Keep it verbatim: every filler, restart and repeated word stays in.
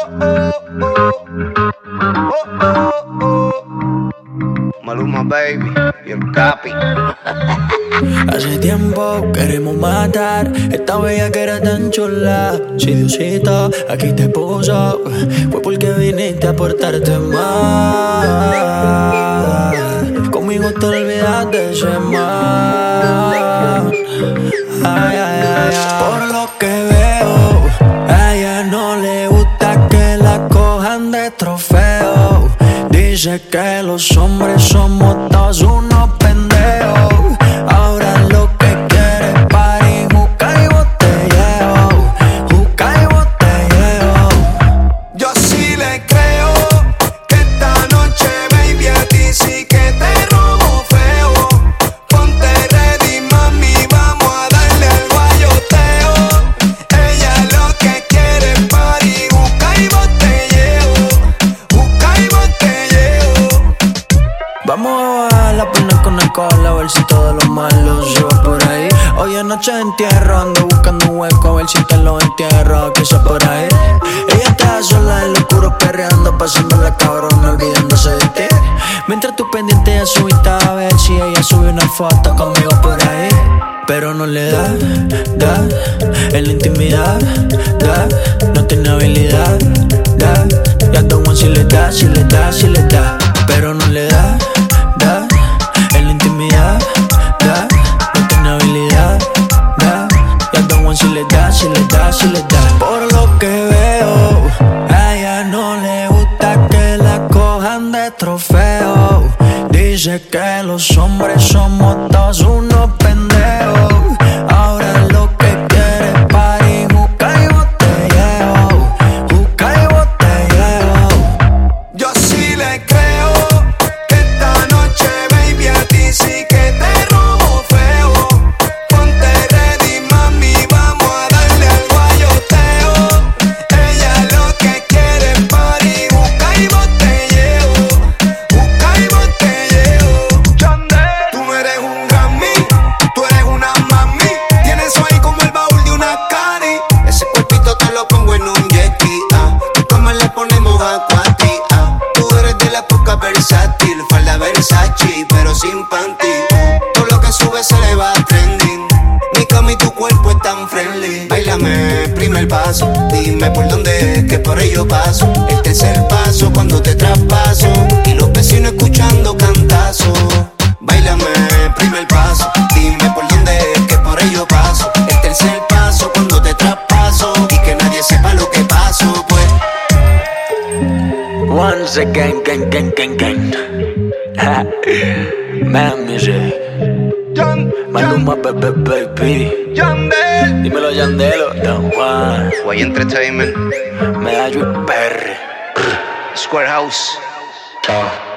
Maluma baby y el Capi. Hace tiempo queremos matar esta bella que era tan chula. Si Diosito aquí te puso, fue porque viniste a portarte mal. Conmigo te olvidas de ese mal. Ay, ay, ay, ay. Por lo que veo, a ella no le gusta que la cojan de trofeo. Dice que los hombres somos todos unos pendejos. Ahora lo que quiere es party, juca y botelleo, juca y botelleo. Yo sí le creo que esta noche, baby, a ti sí que te robo feo. Ponte ready, mami, vamos a darle al guayoteo. Ella lo que quiere es party, juca y botelleo, juca y botelleo. Vamos a bajar la pena con alcohol, a ver si todo lo malo se va por ahí. Hoy anoche entierro, ando buscando un hueco, a ver si te lo entierro, que sea por ahí. Ella está sola en lo oscuro perreando, pasándola cabrón, olvidándose de ti. Mientras tú pendiente a su Insta, a ver si ella sube una foto conmigo por ahí. Pero no le da, da, en la intimidad, da, no tiene habilidad, da. Ya Don Juan si le da, si le da, si le da. Pero no le da, da, en la intimidad, da, no tiene habilidad, da. Ya Don Juan si le da, si le da, si le da. Por lo que veo, a ella no le gusta que la cojan de trofeo. Dice que los hombres somos todos unos pendejos. Ahora lo que quiere es party, juca y botelleo, juca y botelleo. Yo sí le creo que esta noche, baby, a ti sí que te robo feo. Ponte ready, mami, vamos a darle al guayoteo. Ella lo que quiere es party, juca y botelleo, juca y botelleo. Tú no eres un Grammy, tú eres una mami. Tienes eso ahí como el baúl de una cari. Ese cuerpito te lo pongo en un jet ski, ah. Tu cama le ponemos acuati, ah. Tú eres de la poca versátil, falda Versace, pero sin panty. Todo lo que sube se le va trending. Mi cama y tu cuerpo es tan friendly. Báilame, primer paso, dime por dónde es que por ello paso. El tercer paso cuando te traspaso y los vecinos escuchando cantazo. Báilame, primer paso, dime por dónde es que por ello paso. El tercer paso cuando te traspaso y que nadie sepa lo que paso, pues. Once again, gang, gang, gang, gang. Ha, man, music. Maluma, baby, baby. Yandel, Dímelo, Yandelo, Don Juan. Guay Entertainment. Medallo y Perry. Square House. Chao.